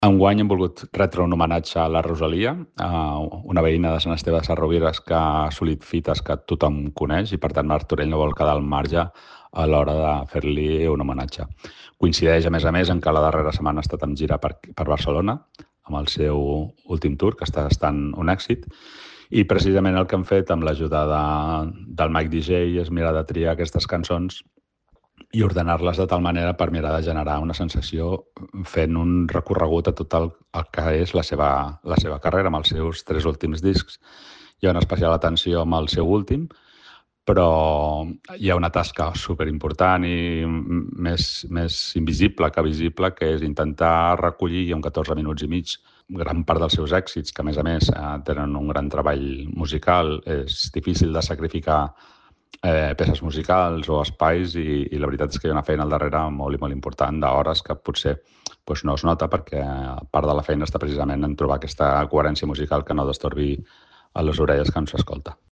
Enguany hem volgut retre un homenatge a la Rosalia, una veïna de Sant Esteve de Sesrovires que ha assolit fites que tothom coneix i, per tant, Martorell no vol quedar al marge a l'hora de fer-li un homenatge. Coincideix, a més, en que la darrera setmana ha estat en gira per Barcelona, amb el seu últim tour, que està estant un èxit, i precisament el que hem fet amb l'ajuda del Mike DJ és mirar de triar aquestes cançons i ordenar-les de tal manera per mirar de generar una sensació fent un recorregut a tot el que és la seva carrera, amb els seus 3 últims discs. Hi ha una especial atenció amb el seu últim, però hi ha una tasca superimportant i més invisible que visible, que és intentar recollir en 14 minuts i mig gran part dels seus èxits, que a més tenen un gran treball musical. És difícil de sacrificar peces musicals o espais i la veritat és que hi ha una feina al darrere molt i molt important d'hores que potser no es nota, perquè part de la feina està precisament en trobar aquesta coherència musical que no destorbi a les orelles que ens escolta.